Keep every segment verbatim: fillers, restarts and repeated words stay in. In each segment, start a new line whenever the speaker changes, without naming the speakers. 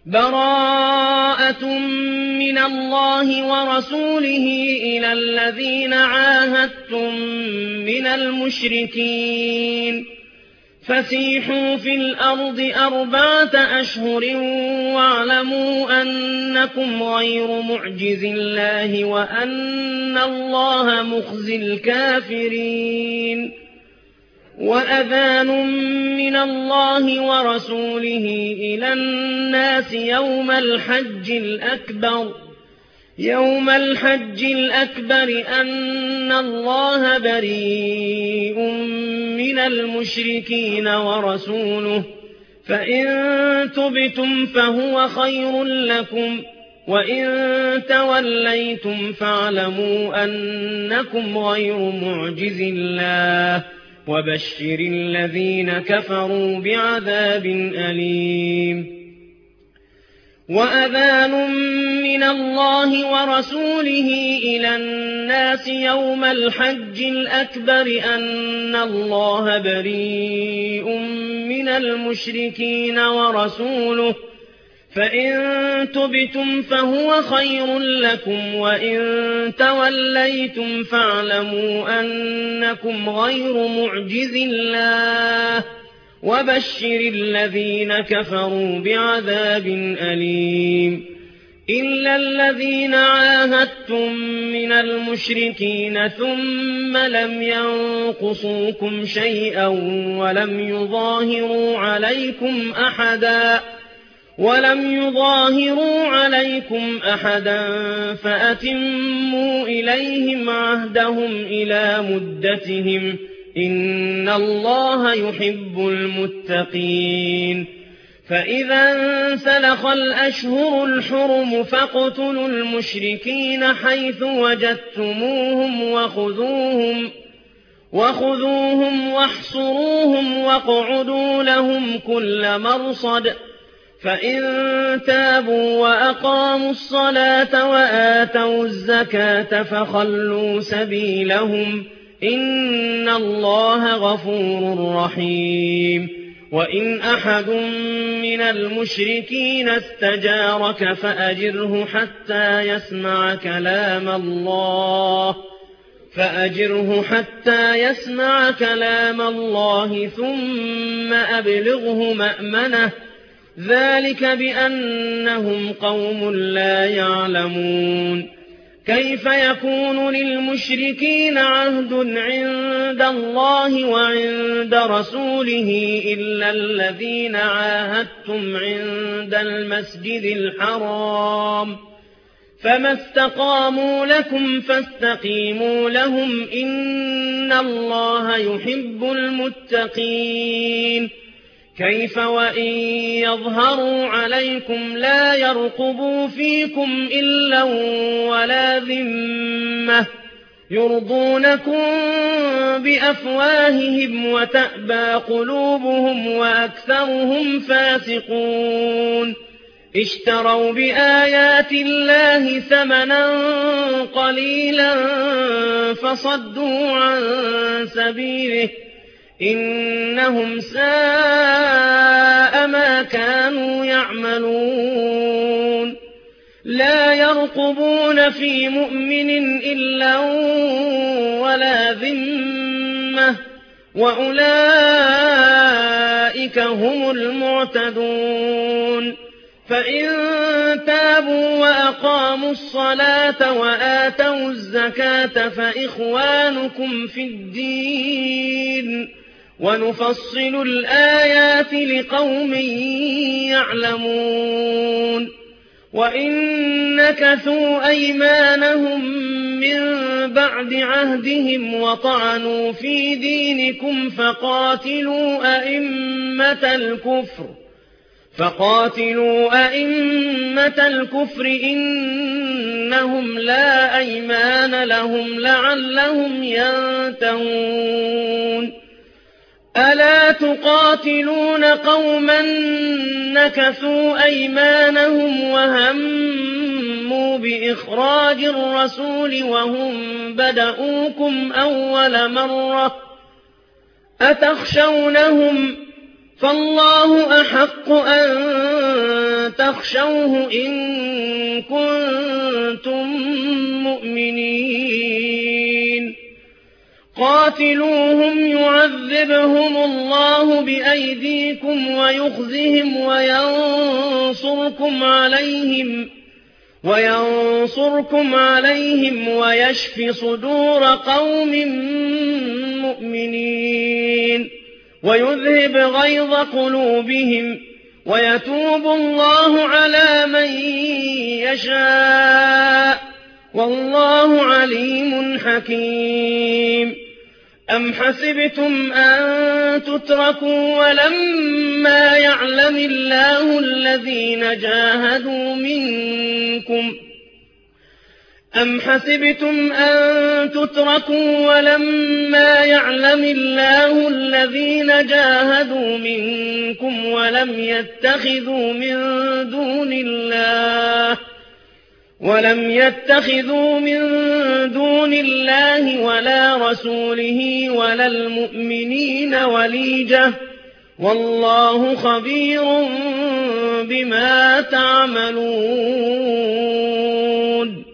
براءة من الله ورسوله إلى الذين عاهدتم من المشركين فسيحوا في الأرض أربعة أشهر واعلموا أنكم غير معجز الله وأن الله مخزي الكافرين وأذان من الله ورسوله إلى الناس يوم الحج الأكبر يوم الحج الأكبر أن الله بريء من المشركين ورسوله فإن تبتم فهو خير لكم وإن توليتم فاعلموا أنكم غير معجز الله وبشر الذين كفروا بعذاب أليم وأذان من الله ورسوله إلى الناس يوم الحج الأكبر أن الله بريء من المشركين ورسوله فإن تبتم فهو خير لكم وإن توليتم فاعلموا أنكم غير معجز الله وبشر الذين كفروا بعذاب أليم إلا الذين عاهدتم من المشركين ثم لم ينقصوكم شيئا ولم يظاهروا عليكم أحدا ولم يظاهروا عليكم أحدا فأتموا إليهم عهدهم إلى مدتهم إن الله يحب المتقين فإذا انسلخ الأشهر الحرم فاقتلوا المشركين حيث وجدتموهم وخذوهم وخذوهم واحصروهم واقعدوا لهم كل مرصد فإن تابوا وأقاموا الصلاة وآتوا الزكاة فخلوا سبيلهم إن الله غفور رحيم وإن أحد من المشركين استجارك فأجره حتى يسمع كلام الله فأجره حتى يسمع كلام الله ثم أبلغه مأمنه ذلك بأنهم قوم لا يعلمون كيف يكون للمشركين عهد عند الله وعند رسوله إلا الذين عاهدتم عند المسجد الحرام فما استقاموا لكم فاستقيموا لهم إن الله يحب المتقين كيف وإن يظهروا عليكم لا يرقبوا فيكم إلا ولا ذمة يرضونكم بأفواههم وتأبى قلوبهم وأكثرهم فاسقون اشتروا بآيات الله ثمنا قليلا فصدوا عن سبيله إنهم ساء ما كانوا يعملون لا يرقبون في مؤمن إلا ولا ذمة وأولئك هم المعتدون فإن تابوا وأقاموا الصلاة وآتوا الزكاة فإخوانكم في الدين ونفصل الآيات لقوم يعلمون وإن نكثوا أيمانهم من بعد عهدهم وطعنوا في دينكم فقاتلوا أئمة الكفر فقاتلوا أئمة الكفر إنهم لا أيمان لهم لعلهم ينتهون ألا تقاتلون قوما نكثوا أيمانهم وهموا بإخراج الرسول وهم بدؤوكم أول مرة أتخشونهم فالله أحق أن تخشوه فاخشوه إن كنتم مؤمنين قاتلوهم يعذبهم الله بأيديكم ويخزهم وينصركم عليهم وينصركم عليهم ويشف صدور قوم مؤمنين ويذهب غيظ قلوبهم ويتوب الله على من يشاء والله عليم حكيم أم حسبتم أن تتركوا ولما يعلم الله الذين جاهدوا منكم أم حسبتم أن تتركوا ولما يعلم الله الذين جاهدوا منكم ولم يتخذوا من دون الله ولم يتخذوا من دون الله ولا رسوله ولا المؤمنين وليجة والله خبير بما تعملون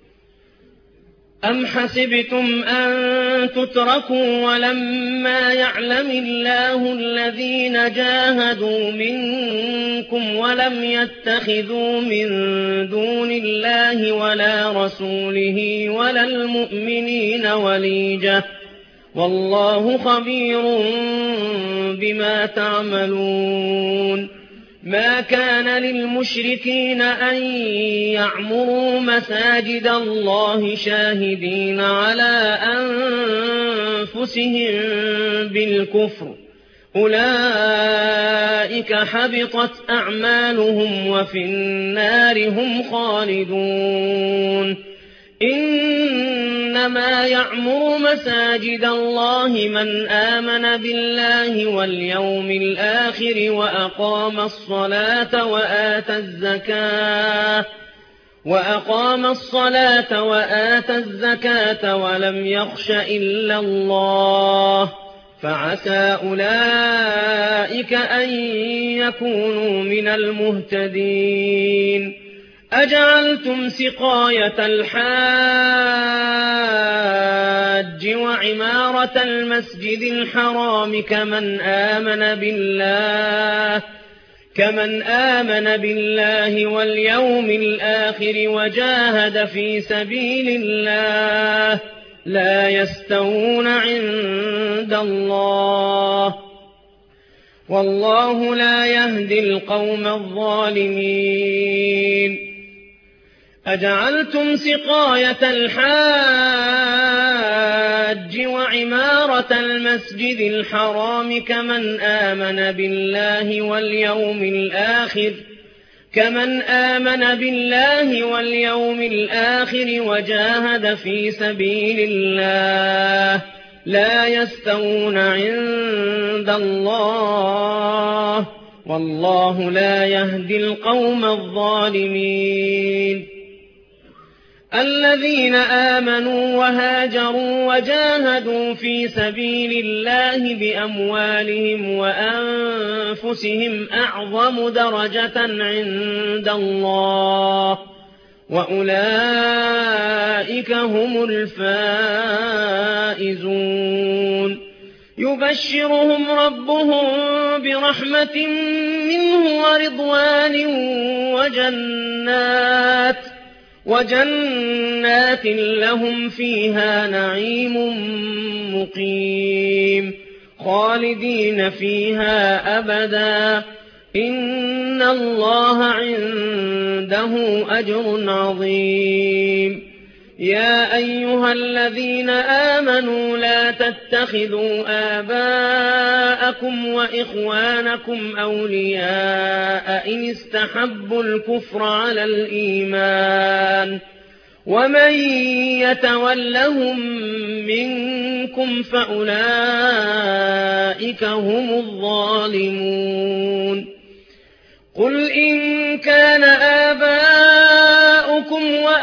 أم حسبتم أن تتركوا ولما يعلم الله الذين جاهدوا منكم ولم يتخذوا من دون الله ولا رسوله ولا المؤمنين وليجة والله خبير بما تعملون ما كان للمشركين أن يعمروا مساجد الله شاهدين على أنفسهم بالكفر أولئك حبطت أعمالهم وفي النار هم خالدون إنما يعمر مساجد الله من آمن بالله واليوم الآخر وأقام الصلاة وآتى الزكاة وأقام الصلاة وآتى الزكاة ولم يخش إلا الله فعسى أولئك أن يكونوا من المهتدين أجعلتم سقاية الحاج وعمارة المسجد الحرام كمن آمن بالله كمن آمن بالله واليوم الآخر وجاهد في سبيل الله لا يستوون عند الله والله لا يهدي القوم الظالمين أجعلتم سقاية الحاج وعمارة المسجد الحرام كمن آمن بالله واليوم الآخر كمن آمن بالله واليوم الآخر وجاهد في سبيل الله لا يستوون عند الله والله لا يهدي القوم الظالمين الذين آمنوا وهاجروا وجاهدوا في سبيل الله بأموالهم وأنفسهم أعظم درجة عند الله وأولئك هم الفائزون يبشرهم ربهم برحمة منه ورضوان وجنات وجنات لهم فيها نعيم مقيم خالدين فيها أبدا إن الله عنده أجر عظيم يا أيها الذين آمنوا لا تتخذوا آباءكم وإخوانكم أولياء إن استحبوا الكفر على الإيمان ومن يتولهم منكم فأولئك هم الظالمون قل إن كان آباؤكم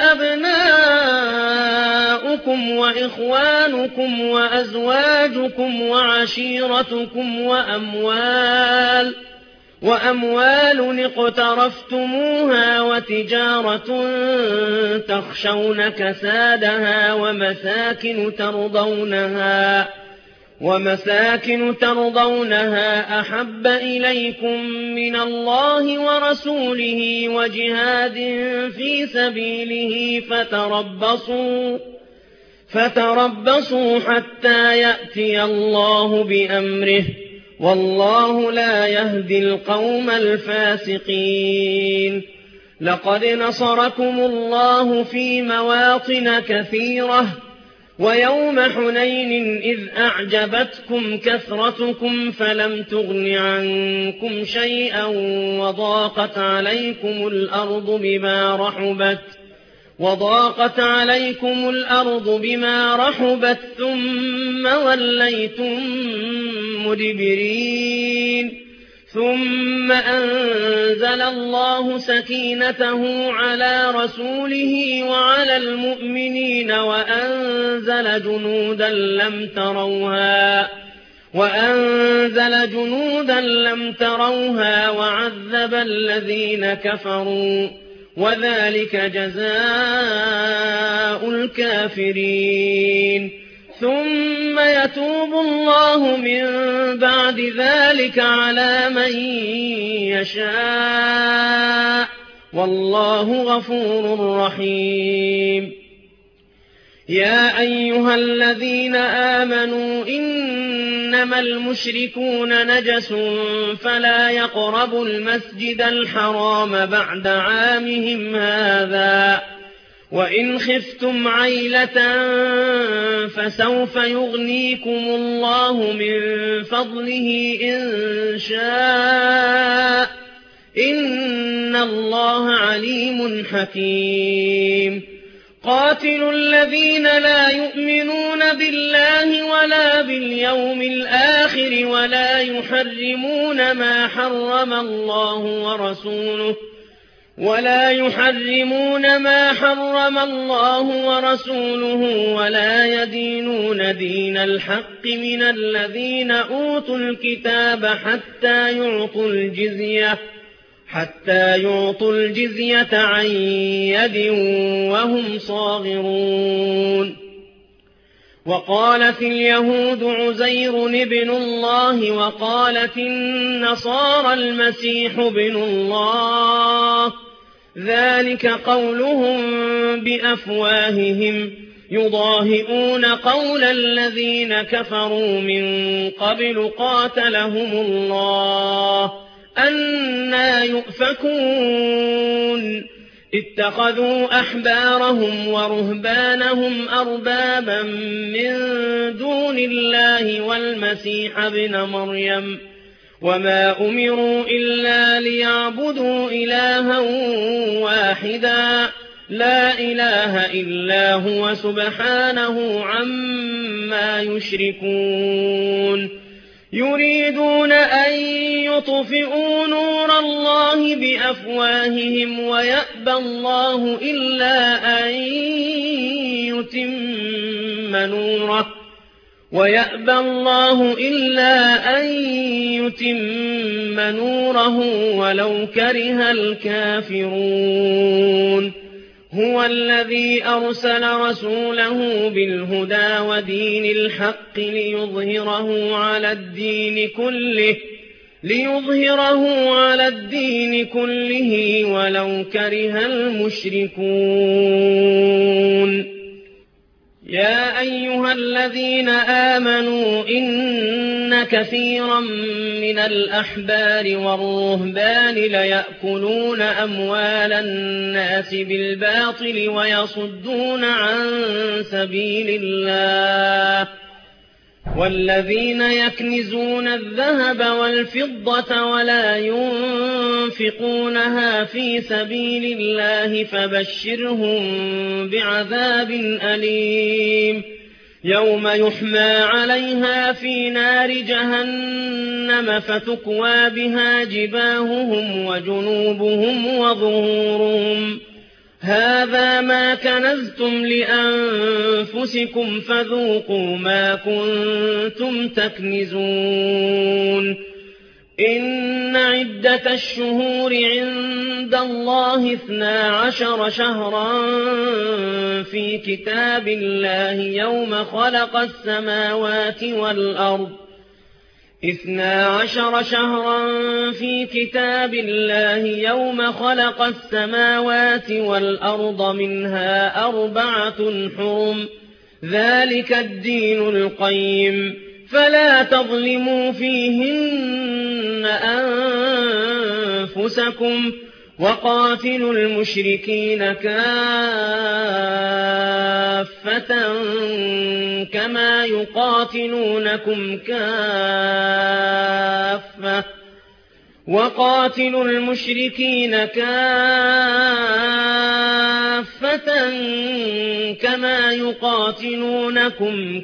وأبناؤكم وإخوانكم وأزواجكم وعشيرتكم وأموال وأموال اقترفتموها وتجارة تخشون كسادها ومساكن ترضونها ومساكن ترضونها أحب إليكم من الله ورسوله وجهاد في سبيله فتربصوا فتربصوا حتى يأتي الله بأمره والله لا يهدي القوم الفاسقين. لقد نصركم الله في مواطن كثيرة ويوم حنين إذ أعجبتكم كثرتكم فلم تغن عنكم شيئا وضاقت عليكم الأرض بما رحبت وضاقت عليكم الأرض بما رحبت ثم وليتم مدبرين ثم أنزل الله سكينته على رسوله وعلى المؤمنين وأنزل جنودا لم تروها وأنزل جنودا لم تروها وعذب الذين كفروا وذلك جزاء الكافرين. ثم يتوب الله من بعد ذلك على من يشاء والله غفور رحيم. يا أيها الذين آمنوا إنما المشركون نجس فلا يقربوا المسجد الحرام بعد عامهم هذا وإن خفتم عيلة فسوف يغنيكم الله من فضله إن شاء إن الله عليم حكيم. قاتلوا الذين لا يؤمنون بالله ولا باليوم الآخر ولا يحرمون ما حرم الله ورسوله ولا يحرمون ما حرم الله ورسوله ولا يدينون دين الحق من الذين أوتوا الكتاب حتى يعطوا الجزية حتى يعطوا الجزية عن يد وهم صاغرون. وقالت اليهود عزير ابن الله وقالت النصارى المسيح ابن الله ذلك قولهم بأفواههم يضاهئون قول الذين كفروا من قبل قاتلهم الله أنى يؤفكون. اتخذوا أحبارهم ورهبانهم أربابا من دون الله والمسيح ابن مريم وما أمروا إلا ليعبدوا إلها واحدا لا إله إلا هو سبحانه عما يشركون. يريدون أن يطفئوا نور الله بأفواههم ويأبى الله إلا أن يتم نوره ويأبى الله إلا أن يتم نوره ولو كره الكافرون. هو الذي أرسل رسوله بالهدى ودين الحق ليظهره على الدين كله ليظهره على الدين كله ولو كره المشركون. يا أيها الذين آمنوا إن كثيرا من الأحبار والرهبان ليأكلون أموال الناس بالباطل ويصدون عن سبيل الله والذين يكنزون الذهب والفضة ولا ينفقونها في سبيل الله فبشرهم بعذاب أليم يوم يحمى عليها في نار جهنم فتكوى بها جباههم وجنوبهم وظهورهم هذا ما كنزتم لأنفسكم فذوقوا ما كنتم تكنزون. إن عدة الشهور عند الله اثنا عشر شهرا في كتاب الله يوم خلق السماوات والأرض اثنا عشر شهرا في كتاب الله يوم خلق السماوات والأرض منها أربعة حرم ذلك الدين القيم فلا تظلموا فيهن أنفسكم وقاتلوا المشركين كافة كما يقاتلونكم كافة وقاتلوا المشركين كافة كما يقاتلونكم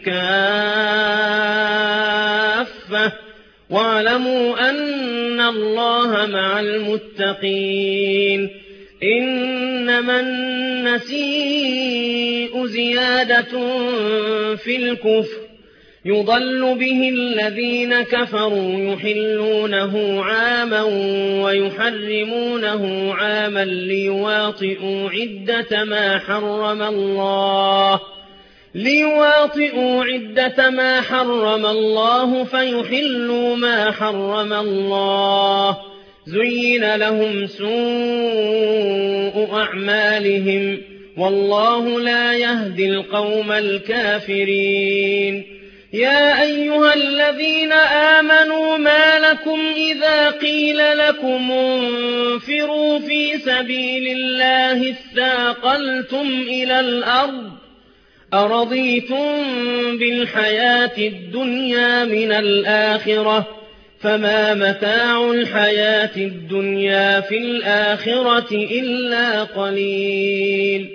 كافة واعلموا أن الله مع المتقين إنما النسيء زيادة في الكفر يضل به الذين كفروا يحلونه عاما ويحرمونه عاما ليواطئوا عدة ما حرم الله ليواطئوا عدة ما حرم الله فيحلوا ما حرم الله زين لهم سوء أعمالهم والله لا يهدي القوم الكافرين يا أيها الذين آمنوا ما لكم إذا قيل لكم انفروا في سبيل الله اثاقلتم إلى الأرض أرضيتم بالحياة الدنيا من الآخرة فما متاع الحياة الدنيا في الآخرة إلا قليل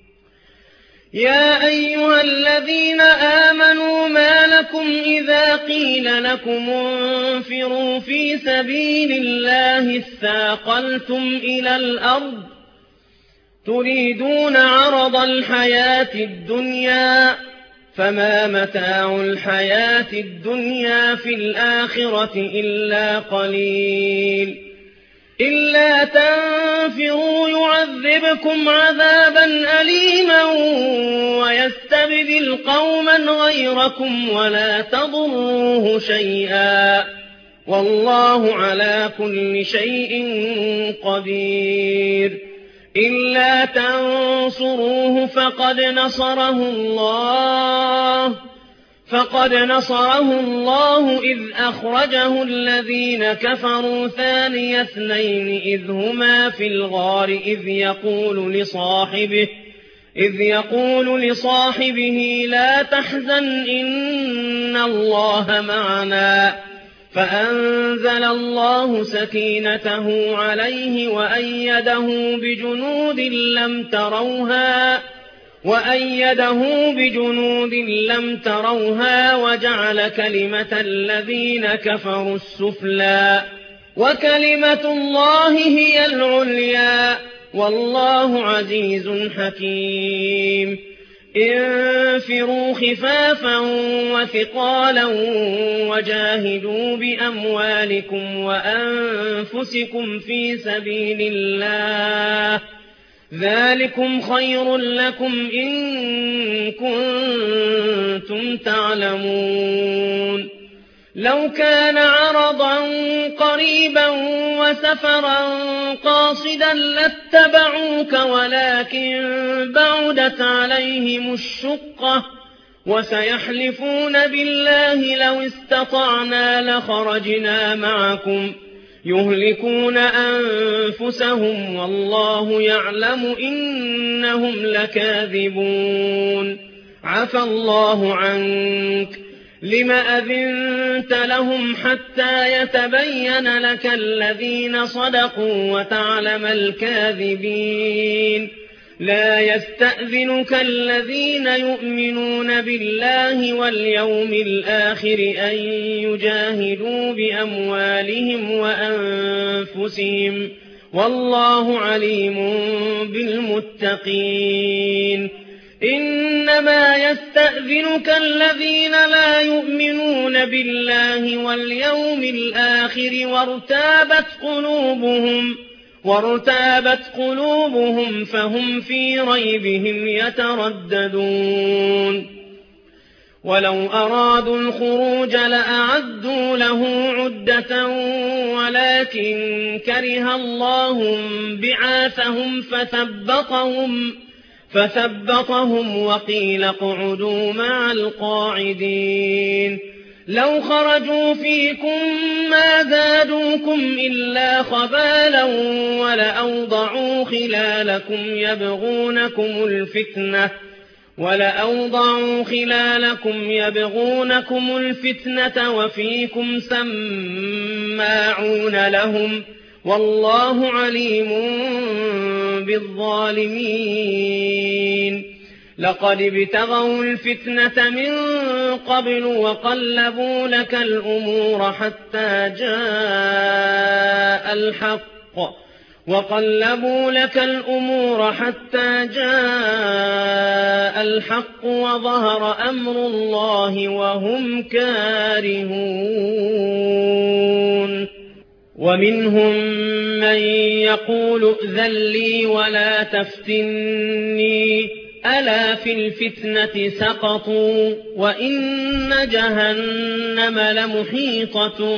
يا أيها الذين آمنوا ما لكم إذا قيل لكم انفروا في سبيل الله اثاقلتم إلى الأرض تريدون عرض الحياة الدنيا فما متاع الحياة الدنيا في الآخرة إلا قليل إلا تنفروا يعذبكم عذابا أليما ويستبدل قوما غيركم ولا تضروه شيئا والله على كل شيء قدير إلا تنصروه فقد نصره الله فقد نصره الله إذ أخرجه الذين كفروا ثاني اثنين إذ هما في الغار إذ يقول لصاحبه إذ يقول لصاحبه لا تحزن إن الله معنا فأنزل الله سكينته عليه وأيده بجنود لم تروها وأيده بجنود لم تروها وجعل كلمة الذين كفروا السفلى وكلمة الله هي العليا والله عزيز حكيم انفروا خفافا وثقالا وجاهدوا بأموالكم وأنفسكم في سبيل الله ذلكم خير لكم إن كنتم تعلمون لو كان عرضا قريبا وسفرا قاصدا لاتبعوك ولكن بعدت عليهم الشقة وسيحلفون بالله لو استطعنا لخرجنا معكم يهلكون أنفسهم والله يعلم إنهم لكاذبون عفى الله عنك لم أذنت لهم حتى يتبين لك الذين صدقوا وتعلم الكاذبين لا يستأذنك الذين يؤمنون بالله واليوم الآخر أن يجاهدوا بأموالهم وأنفسهم والله عليم بالمتقين إنما يستأذنك الذين لا يؤمنون بالله واليوم الآخر وارتابت قلوبهم وارتابت قلوبهم فهم في ريبهم يترددون ولو أرادوا الخروج لأعدوا له عدة ولكن كره الله بعاثهم فثبطهم فثبطهم وقيل اقعدوا مع القاعدين لو خرجوا فيكم ما زادوكم إلا خبالا ولأوضعوا خلالكم يبغونكم الفتنة ولأوضعوا خلالكم يبغونكم الفتنة وفيكم سماعون لهم والله عليم بالظالمين لقد ابتغوا الفتنة من قبل وقلبوا لك الأمور حتى جاء الحق وقلبوا لك الأمور حتى جاء الحق وظهر أمر الله وهم كارهون ومنهم من يقول ائذن لي ولا تفتني ألا في الفتنة سقطوا وإن جهنم لمحيطة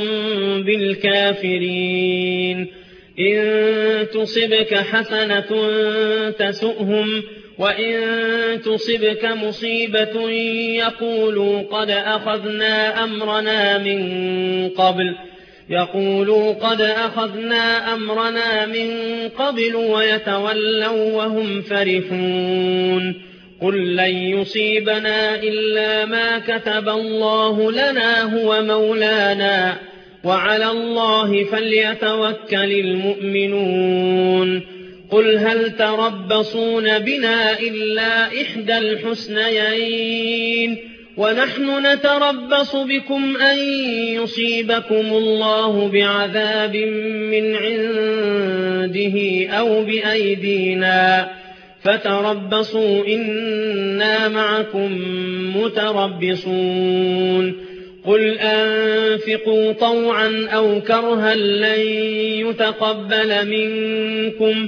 بالكافرين إن تصبك حسنة تسؤهم وإن تصبك مصيبة يقولوا قد أخذنا أمرنا من قبل يقولوا قد أخذنا أمرنا من قبل ويتولوا وهم فرحون قل لن يصيبنا إلا ما كتب الله لنا هو مولانا وعلى الله فليتوكل المؤمنون قل هل تربصون بنا إلا إحدى الحسنيين ونحن نتربص بكم أن يصيبكم الله بعذاب من عنده أو بأيدينا فتربصوا إنا معكم متربصون قل أنفقوا طوعا أو كرها لن يتقبل منكم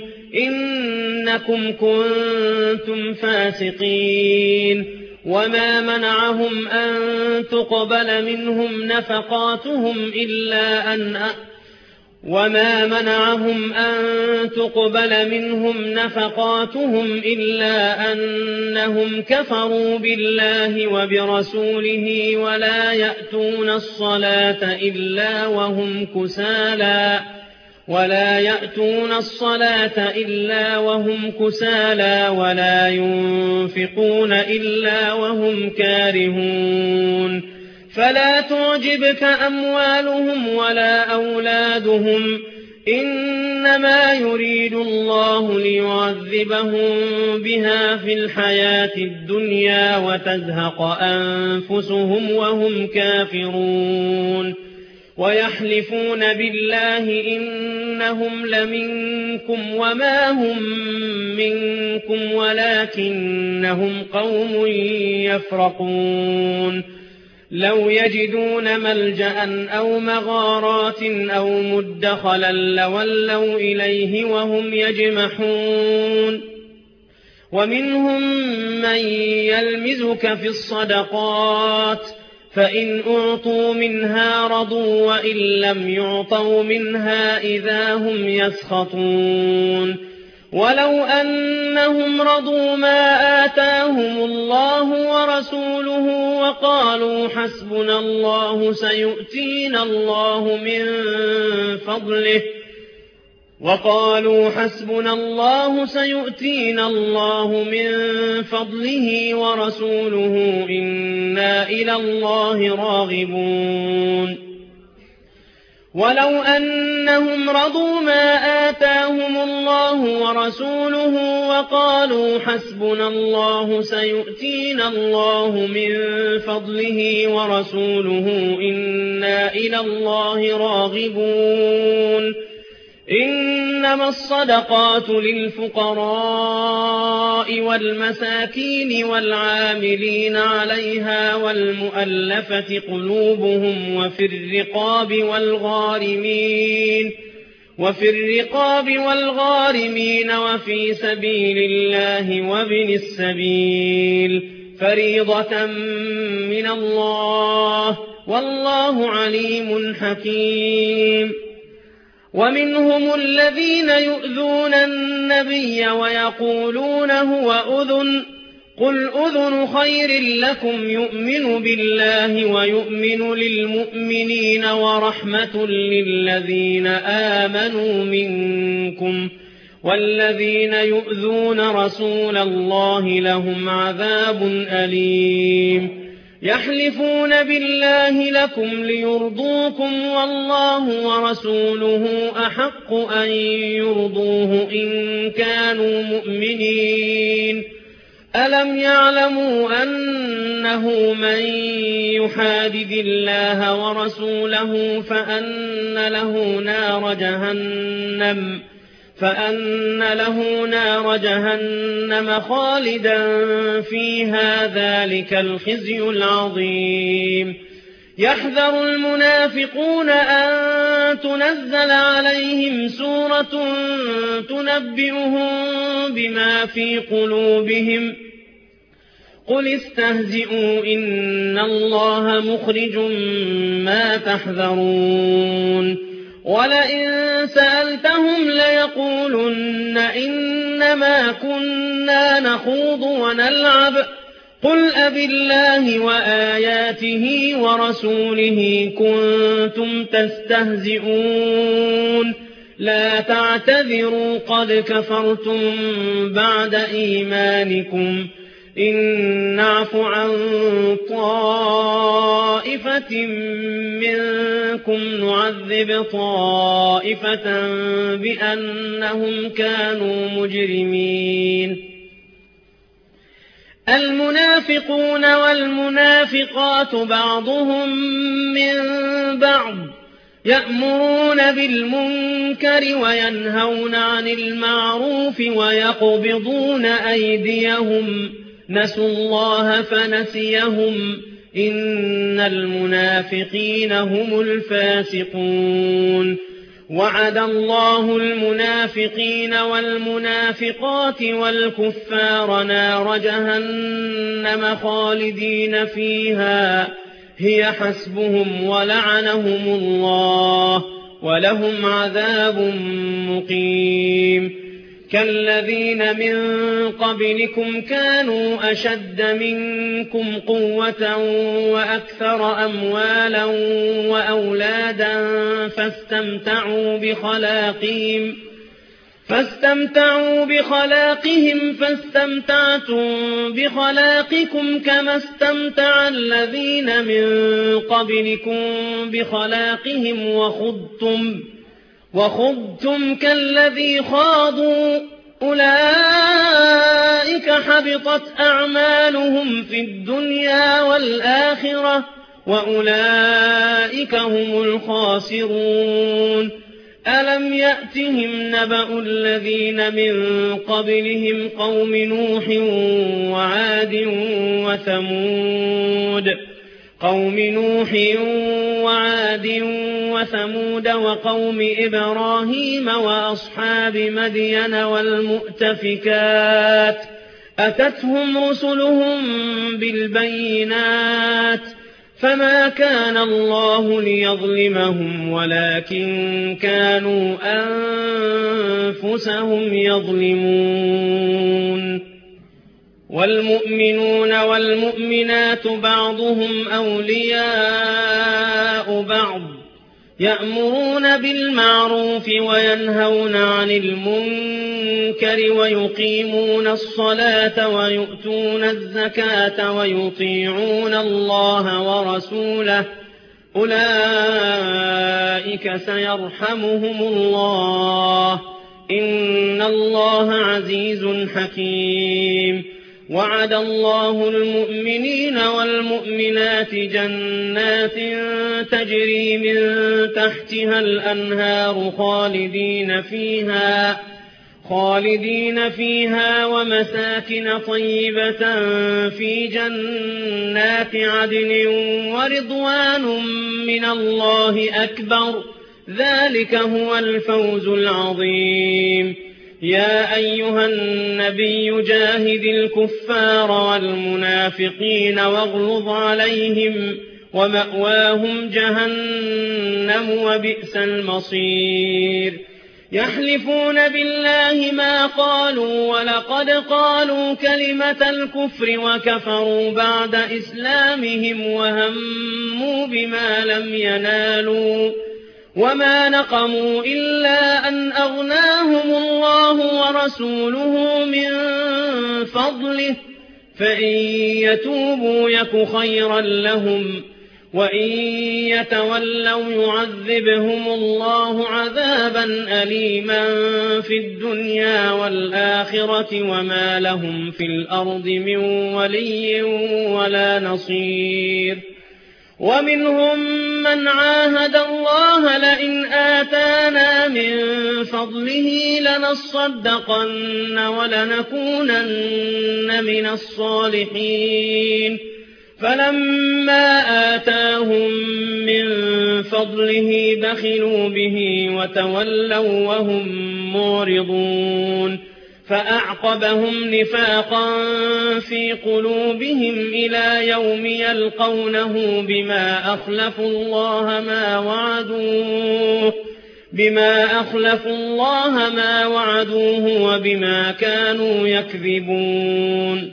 إنكم كنتم فاسقين وما منعهم أن تقبل منهم نفقاتهم إلا أن وما منعهم أن تقبل منهم نفقاتهم إلا أنهم كفروا بالله وبرسوله ولا يأتون الصلاة إلا وهم كسالى ولا يأتون الصلاة إلا وهم كسالى ولا ينفقون إلا وهم كارهون فلا تعجبك أموالهم ولا أولادهم إنما يريد الله ليعذبهم بها في الحياة الدنيا وتزهق أنفسهم وهم كافرون ويحلفون بالله إنهم لمنكم وما هم منكم ولكنهم قوم يفرقون لو يجدون ملجأ أو مغارات أو مدخلا لولوا إليه وهم يجمحون ومنهم من يلمزك في الصدقات فإن أعطوا منها رضوا وإن لم يعطوا منها إذا هم يسخطون ولو أنهم رضوا ما آتاهم الله ورسوله وقالوا حسبنا الله سيؤتينا الله من فضله وقالوا حسبنا الله سيؤتينا الله من فضله ورسوله إنا إلى الله راغبون ولو أنهم رضوا ما آتاهم الله ورسوله وقالوا حسبنا الله سيؤتينا الله من فضله ورسوله إنا إلى الله راغبون إنما الصدقات للفقراء والمساكين والعاملين عليها والمؤلفة قلوبهم وفي الرقاب والغارمين وفي الرقاب والغارمين وفي سبيل الله وابن السبيل فريضة من الله والله عليم حكيم. ومنهم الذين يؤذون النبي ويقولون هو أذن قل أذن خير لكم يؤمن بالله ويؤمن للمؤمنين ورحمة للذين آمنوا منكم والذين يؤذون رسول الله لهم عذاب أليم. يحلفون بالله لكم ليرضوكم والله ورسوله أحق أن يرضوه إن كانوا مؤمنين. ألم يعلموا أنه من يحادد الله ورسوله فأن له نار جهنم فأن له نار جهنم خالدا فيها ذلك الخزي العظيم. يحذر المنافقون أن تنزل عليهم سورة تنبئهم بما في قلوبهم قل استهزئوا إن الله مخرج ما تحذرون. ولئن سألتهم ليقولن إنما كنا نخوض ونلعب قل أبالله وآياته ورسوله كنتم تستهزئون لا تعتذروا قد كفرتم بعد إيمانكم إن نعف عن طائفة منكم نعذب طائفة بأنهم كانوا مجرمين. المنافقون والمنافقات بعضهم من بعض يأمرون بالمنكر وينهون عن المعروف ويقبضون أيديهم نسوا الله فنسيهم إن المنافقين هم الفاسقون. وعد الله المنافقين والمنافقات والكفار نار جهنم خالدين فيها هي حسبهم ولعنهم الله ولهم عذاب مقيم. كالذين من قبلكم كانوا أشد منكم قوة وأكثر أموالا وأولادا فاستمتعوا بخلاقهم فاستمتعوا بخلاقهم فاستمتعتم بخلاقكم كما استمتع الذين من قبلكم بخلاقهم وخضتم وخضتم كالذي خاضوا أولئك حبطت أعمالهم في الدنيا والآخرة وأولئك هم الخاسرون. ألم يأتهم نبأ الذين من قبلهم قوم نوح وعاد وثمود قوم نوح وعاد وثمود وقوم إبراهيم وأصحاب مدين والمؤتفكات أتتهم رسلهم بالبينات فما كان الله ليظلمهم ولكن كانوا أنفسهم يظلمون. والمؤمنون والمؤمنات بعضهم أولياء بعض يأمرون بالمعروف وينهون عن المنكر ويقيمون الصلاة ويؤتون الزكاة ويطيعون الله ورسوله أولئك سيرحمهم الله إن الله عزيز حكيم. وعد الله المؤمنين والمؤمنات جنات تجري من تحتها الأنهار خالدين فيها خالدين فيها ومساكن طيبة في جنات عدن ورضوان من الله أكبر ذلك هو الفوز العظيم. يا أيها النبي جاهد الكفار والمنافقين واغلظ عليهم ومأواهم جهنم وبئس المصير. يحلفون بالله ما قالوا ولقد قالوا كلمة الكفر وكفروا بعد إسلامهم وهموا بما لم ينالوا وما نقموا إلا أن أغناهم الله ورسوله من فضله فإن يتوبوا يك خيرا لهم وإن يتولوا يعذبهم الله عذابا أليما في الدنيا والآخرة وما لهم في الأرض من ولي ولا نصير. ومنهم من عاهد الله لئن آتانا من فضله لنصدقن ولنكونن من الصالحين فلما آتاهم من فضله بخلوا به وتولوا وهم معرضون فأعقبهم نفاقا في قلوبهم إلى يوم يلقونه بما أخلفوا الله ما وعدوه بما أخلفوا الله ما وعدوه وبما كانوا يكذبون.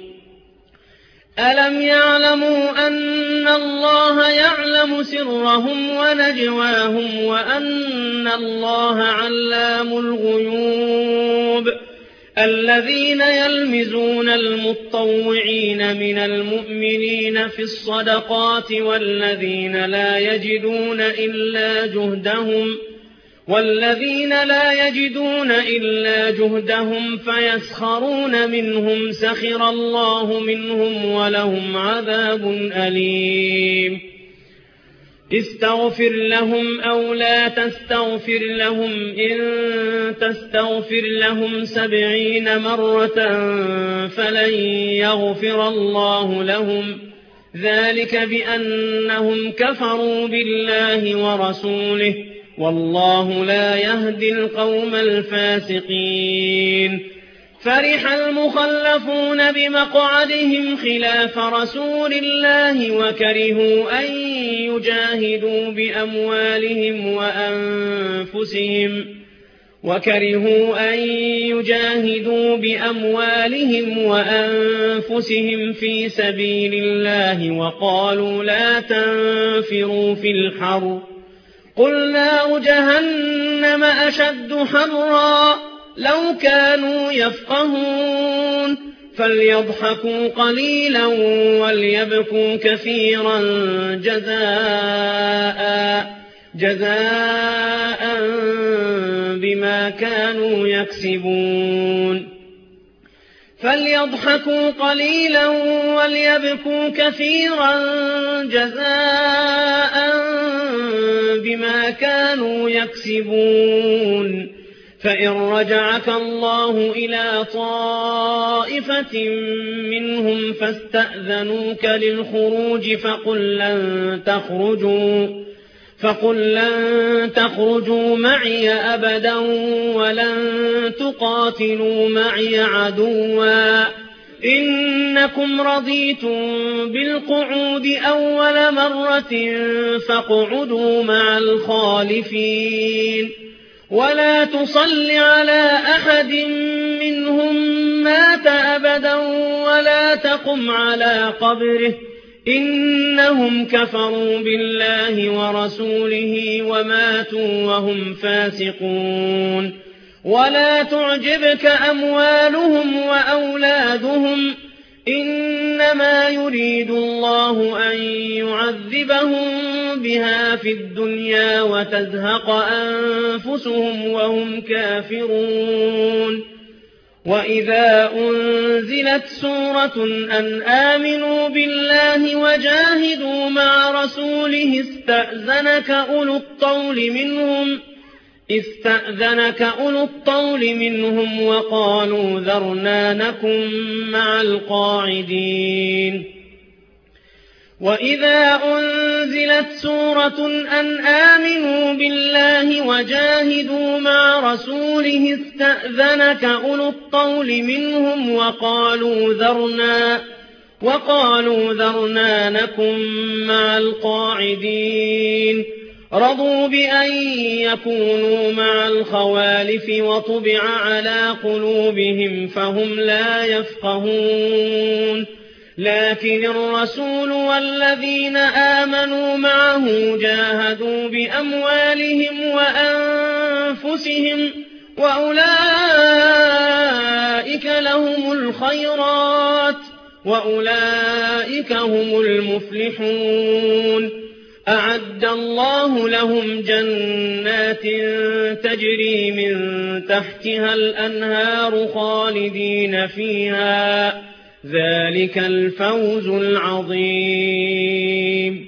ألم يعلموا أن الله يعلم سرهم ونجواهم وأن الله علام الغيوب. الذين يلمزون المطوعين من المؤمنين في الصدقات والذين لا يجدون إلا جهدهم والذين لا يجدون إلا جهدهم فيسخرون منهم سخر الله منهم ولهم عذاب أليم. استغفر لهم أو لا تستغفر لهم إن تستغفر لهم سبعين مرة فلن يغفر الله لهم ذلك بأنهم كفروا بالله ورسوله والله لا يهدي القوم الفاسقين. فرح المخلفون بمقعدهم خلاف رسول الله وكرهوا أن يجاهدوا بأموالهم وأنفسهم وكرهوا أن يجاهدوا بأموالهم وأنفسهم في سبيل الله وقالوا لا تنفروا في الحر قل نار جهنم أشد حرا لو كانوا يفقهون فليضحكوا قليلا وليبكوا كثيرا جزاء جزاء بما كانوا يكسبون. فليضحكوا قليلا وليبكوا كثيرا جزاء بما كانوا يكسبون. فإن رجعك الله إلى طائفة منهم فاستأذنوك للخروج فقل لن تخرجوا فقل لن تخرجوا معي أبدا ولن تقاتلوا معي عدوا إنكم رضيتم بالقعود أول مرة فاقعدوا مع الخالفين ولا تصل على أحد منهم مات أبدا ولا تقم على قبره إنهم كفروا بالله ورسوله وماتوا وهم فاسقون. ولا تعجبك أموالهم وأولادهم إنما يريد الله أن يعذبهم بها في الدنيا وتزهق أنفسهم وهم كافرون. وإذا أنزلت سورة أن آمنوا بالله وجاهدوا مع رسوله استأذنك أولو الطول منهم استأذنك أولو الطول منهم وقالوا ذرنا نكن مع القاعدين وإذا أنزلت سورة أن آمنوا بالله وجاهدوا مع رسوله استأذنك أولو الطول منهم وقالوا ذرنا وقالوا ذرنا نكن مع القاعدين رضوا بأن يكونوا مع الخوالف وطبع على قلوبهم فهم لا يفقهون لكن الرسول والذين آمنوا معه جاهدوا بأموالهم وأنفسهم وأولئك لهم الخيرات وأولئك هم المفلحون أعد الله لهم جنات تجري من تحتها الأنهار خالدين فيها ذلك الفوز العظيم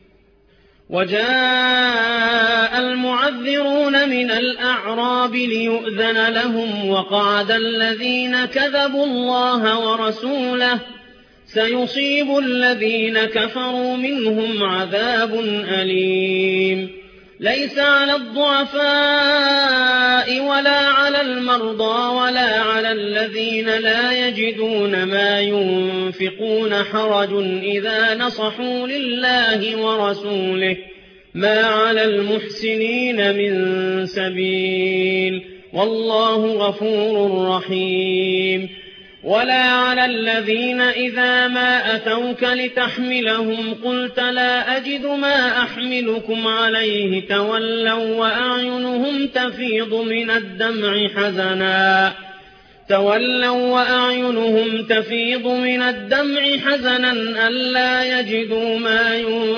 وجاء المعذرون من الأعراب ليؤذن لهم وقعد الذين كذبوا الله ورسوله سيصيب الذين كفروا منهم عذاب أليم ليس على الضعفاء ولا على المرضى ولا على الذين لا يجدون ما ينفقون حرج إذا نصحوا لله ورسوله ما على المحسنين من سبيل والله غفور رحيم ولا على الذين إذا ما أتوك لتحملهم قلت لا أجد ما أحملكم عليه تولوا وأعينهم تفيض من الدمع حزنا تولوا وأعينهم تفيض من الدمع حزنا ألا يجدوا ما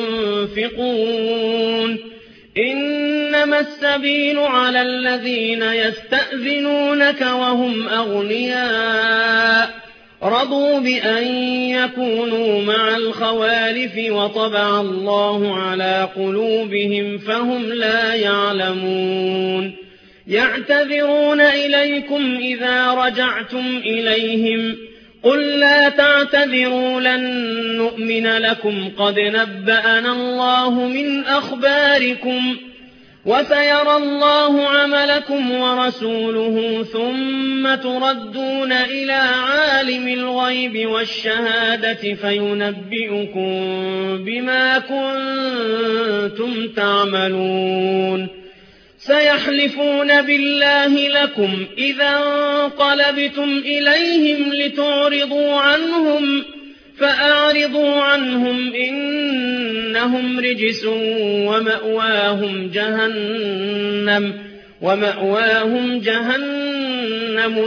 ينفقون إنما السبيل على الذين يستأذنونك وهم أغنياء رضوا بأن يكونوا مع الخوالف وطبع الله على قلوبهم فهم لا يعلمون يعتذرون إليكم إذا رجعتم إليهم قل لا تعتذروا لن نؤمن لكم قد نبأنا الله من أخباركم وسيرى الله عملكم ورسوله ثم تردون إلى عالم الغيب والشهادة فينبئكم بما كنتم تعملون سيحلفون بالله لكم إذا انقلبتم إليهم لتعرضوا عنهم فأعرضوا عنهم إنهم رجس ومأواهم جهنم ومأواهم جهنم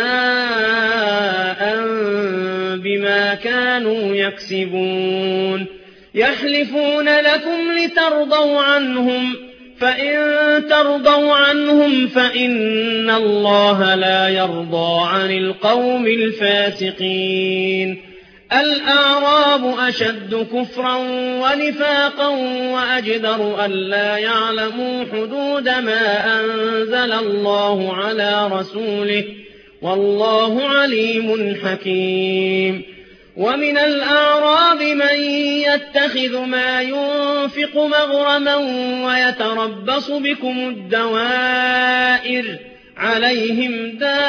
جزاء بما كانوا يكسبون يحلفون لكم لترضوا عنهم فإن ترضوا عنهم فإن الله لا يرضى عن القوم الفاسقين الأعراب أشد كفرا ونفاقا وأجدر ألا يعلموا حدود ما أنزل الله على رسوله والله عليم حكيم ومن الأعراب من يتخذ ما ينفق مغرما ويتربص بكم الدوائر عليهم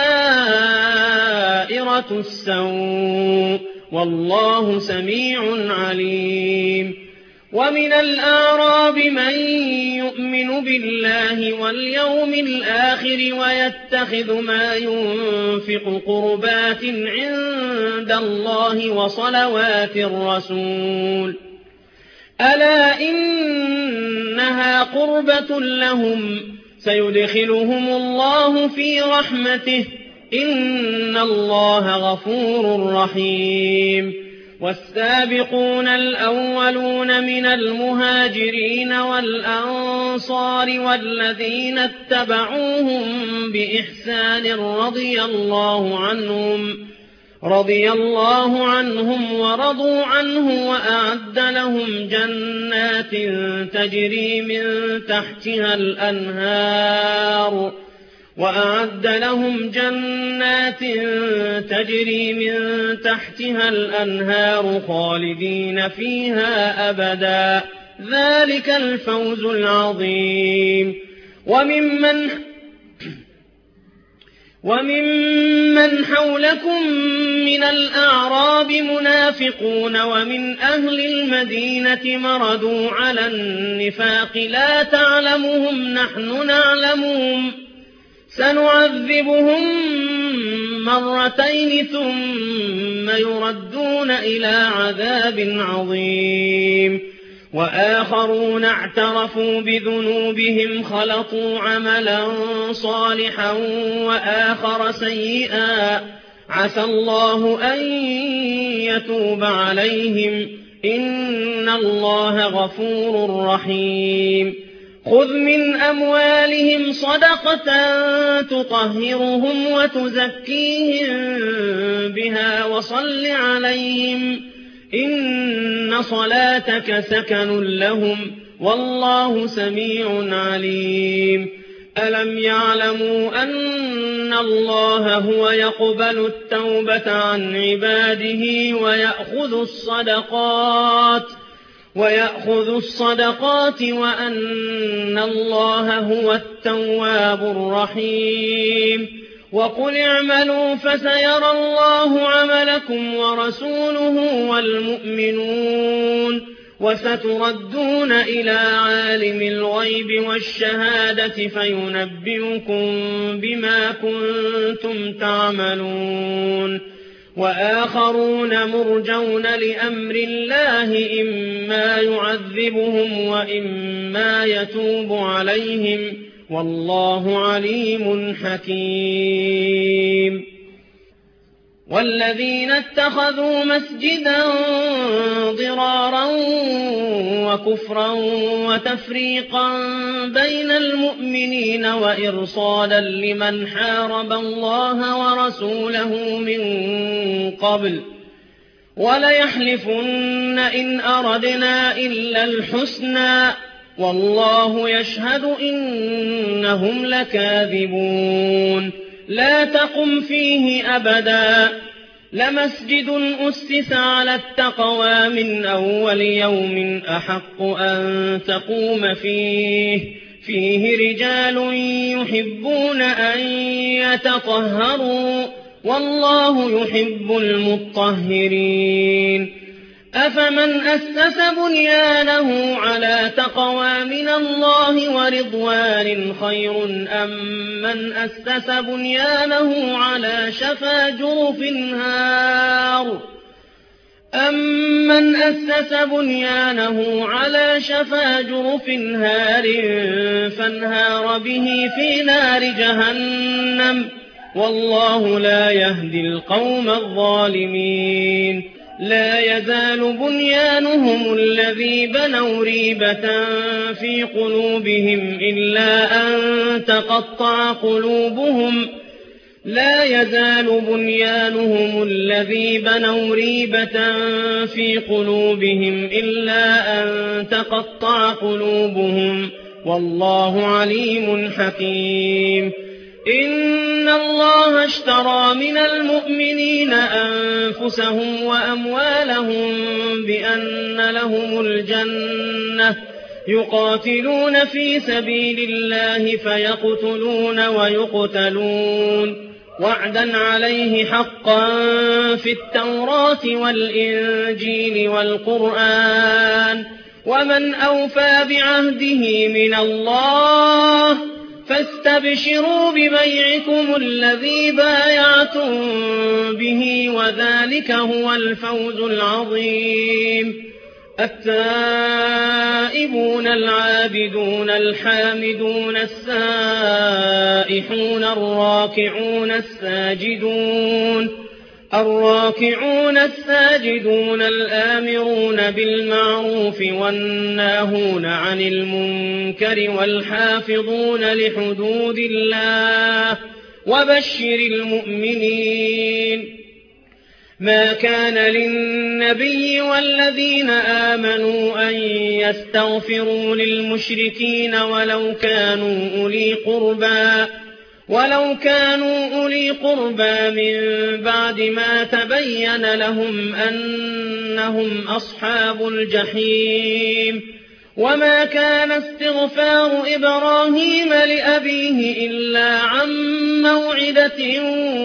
دائرة السوء والله سميع عليم ومن الأعراب من يؤمن بالله واليوم الآخر ويتخذ ما ينفق قربات عند الله وصلوات الرسول ألا إنها قربة لهم سيدخلهم الله في رحمته إن الله غفور رحيم والسابقون الأولون من المهاجرين والأنصار والذين اتبعوهم بإحسان رضي الله عنهم رضي الله عنهم ورضوا عنه وأعد لهم جنات تجري من تحتها الأنهار وأعد لهم جنات تجري من تحتها الأنهار خالدين فيها أبدا ذلك الفوز العظيم. وممن وممن حولكم من الأعراب منافقون ومن أهل المدينة مردوا على النفاق لا تعلمهم نحن نعلمهم سنعذبهم مرتين ثم يردون إلى عذاب عظيم. وآخرون اعترفوا بذنوبهم خلطوا عملا صالحا وآخر سيئا عسى الله أن يتوب عليهم إن الله غفور رحيم. خذ من أموالهم صدقة تطهرهم وتزكيهم بها وصل عليهم إن صلاتك سكن لهم والله سميع عليم. ألم يعلموا أن الله هو يقبل التوبة عن عباده ويأخذ الصدقات ويأخذ الصدقات وأن الله هو التواب الرحيم. وقل اعملوا فسيرى الله عملكم ورسوله والمؤمنون وستردون إلى عالم الغيب والشهادة فينبئكم بما كنتم تعملون. وآخرون مرجون لأمر الله إما يعذبهم وإما يتوب عليهم والله عليم حكيم. والذين اتخذوا مسجدا ضرارا وكفرا وتفريقا بين المؤمنين وإرصادا لمن حارب الله ورسوله من قبل وليحلفن إن أردنا إلا الحسنى والله يشهد إنهم لكاذبون. لا تقم فيه أبدا لمسجد أسس على التقوى من أول يوم أحق أن تقوم فيه فيه رجال يحبون أن يتطهروا والله يحب المطهرين. أفمن أسس بنيانه على تقوى من الله ورضوان خير أم من أسس بنيانه على شفا جرف هار أمن أسس بنيانه على شفا جرف هار فانهار به في نار جهنم والله لا يهدي القوم الظالمين. لا يزال بنيانهم الذي بنوا ريبة في قلوبهم إلا أن تقطع قلوبهم لا يزال بنيانهم الذي بنوا ريبة في قلوبهم إلا أن تقطع قلوبهم والله عليم حكيم. إن الله اشترى من المؤمنين أنفسهم وأموالهم بأن لهم الجنة يقاتلون في سبيل الله فيقتلون ويقتلون وعدا عليه حقا في التوراة والإنجيل والقرآن ومن أوفى بعهده من الله فاستبشروا ببيعكم الذي بايعتم به وذلك هو الفوز العظيم. التائبون العابدون الحامدون السائحون الراكعون الساجدون الراكعون الساجدون الآمرون بالمعروف والناهون عن المنكر والحافظون لحدود الله وبشر المؤمنين. ما كان للنبي والذين آمنوا أن يستغفروا للمشركين ولو كانوا أولي قربى ولو كانوا أولي قربى من بعد ما تبين لهم أنهم أصحاب الجحيم. وما كان استغفار إبراهيم لأبيه إلا عن موعدة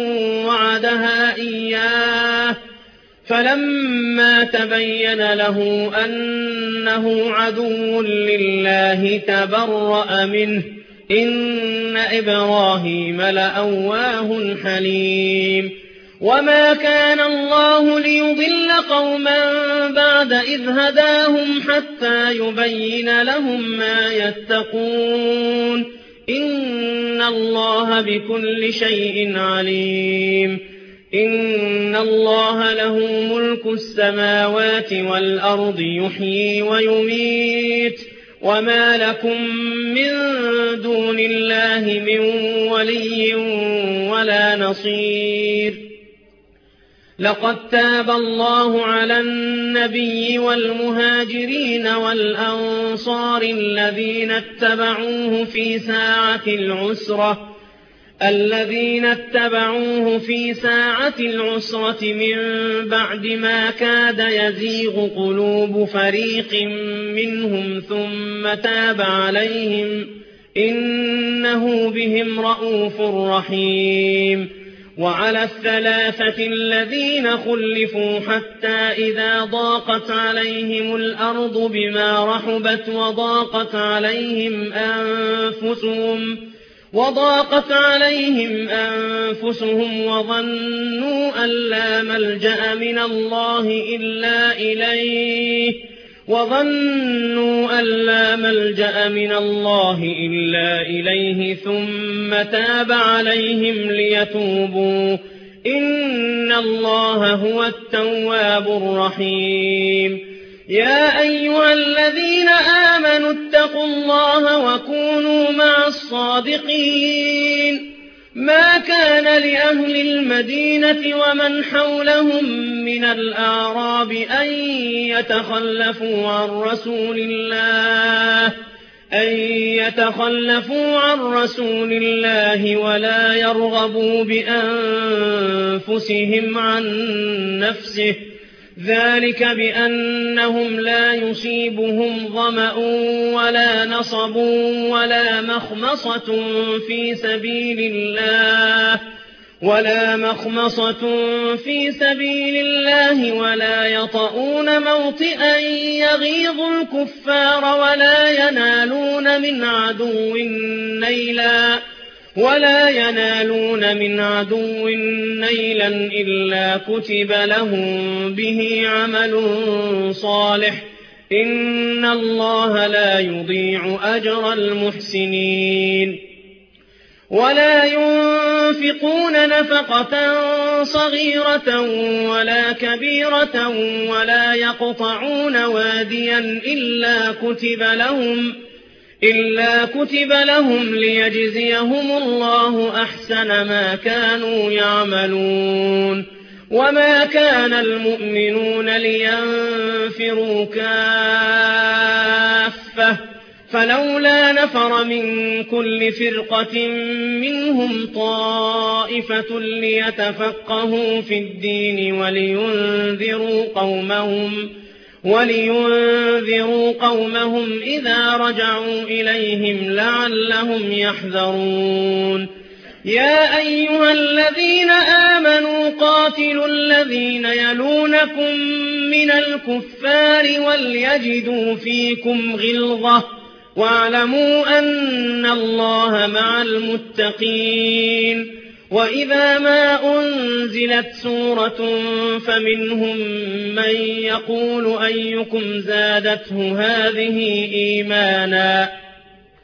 وعدها إياه فلما تبين له أنه عدو لله تبرأ منه إن إبراهيم لأواه حليم. وما كان الله ليضل قوما بعد إذ هداهم حتى يبين لهم ما يتقون إن الله بكل شيء عليم. إن الله له ملك السماوات والأرض يحيي ويميت وما لكم من دون الله من ولي ولا نصير. لقد تاب الله على النبي والمهاجرين والأنصار الذين اتبعوه في ساعة العسرة الذين اتبعوه في ساعة العسرة من بعد ما كاد يزيغ قلوب فريق منهم ثم تاب عليهم إنه بهم رءوف رحيم. وعلى الثلاثة الذين خلفوا حتى إذا ضاقت عليهم الأرض بما رحبت وضاقت عليهم أنفسهم وضاقت عليهم أنفسهم وظنوا أن لا ملجأ من الله إلا إليه وظنوا أن لا ملجأ من الله إلا إليه ثم تاب عليهم ليتوبوا إن الله هو التواب الرحيم. يا أيها الذين آمنوا اتقوا الله وكونوا مع الصادقين. ما كان لأهل المدينة ومن حولهم من الأعراب أن يتخلفوا عن رسول الله أن يتخلفوا عن رسول الله ولا يرغبوا بأنفسهم عن نفسه ذلك بأنهم لا يصيبهم ظمأ ولا نصب ولا مخمصة في سبيل الله ولا مخمصة في سبيل الله ولا يطؤون موطئا يغيظ الكفار ولا ينالون من عدو نيلا ولا ينالون من عدو نيلا إلا كتب لهم به عمل صالح إن الله لا يضيع أجر المحسنين. ولا ينفقون نفقة صغيرة ولا كبيرة ولا يقطعون واديا إلا كتب لهم إلا كتب لهم ليجزيهم الله أحسن ما كانوا يعملون. وما كان المؤمنون لينفروا كافة فلولا نفر من كل فرقة منهم طائفة ليتفقهوا في الدين ولينذروا قومهم ولينذروا قومهم إذا رجعوا إليهم لعلهم يحذرون. يا أيها الذين آمنوا قاتلوا الذين يلونكم من الكفار وليجدوا فيكم غلظة واعلموا أن الله مع المتقين. وإذا ما أنزلت سورة فمنهم من يقول أيكم زادته هذه إيمانا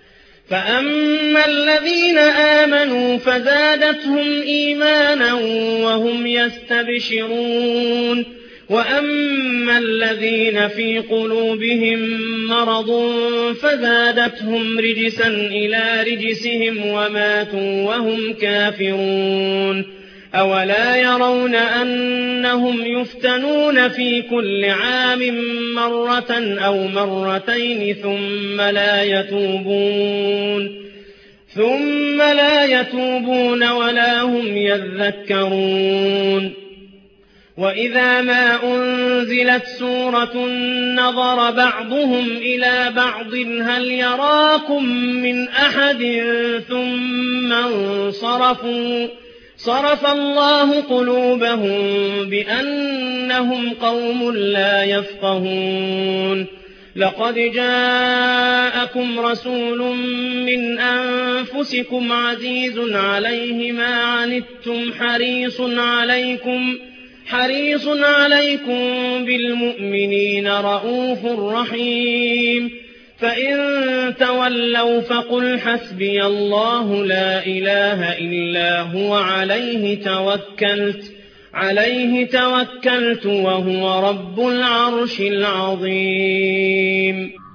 فأما الذين آمنوا فزادتهم إيمانا وهم يستبشرون وأما الذين في قلوبهم مرض فزادتهم رجسا إلى رجسهم وماتوا وهم كافرون أولا يرون أنهم يفتنون في كل عام مرة أو مرتين ثم لا يتوبون ثم لا يتوبون ولا هم يذكرون وإذا ما أنزلت سورة نظر بعضهم إلى بعض هل يراكم من أحد ثم انصرفوا صرف الله قلوبهم بأنهم قوم لا يفقهون لقد جاءكم رسول من أنفسكم عزيز عليه ما عنتم حريص عليكم حريص عليكم بالمؤمنين رءوف رحيم فإن تولوا فقل حسبي الله لا إله إلا هو عليه توكلت عليه توكلت وهو رب العرش العظيم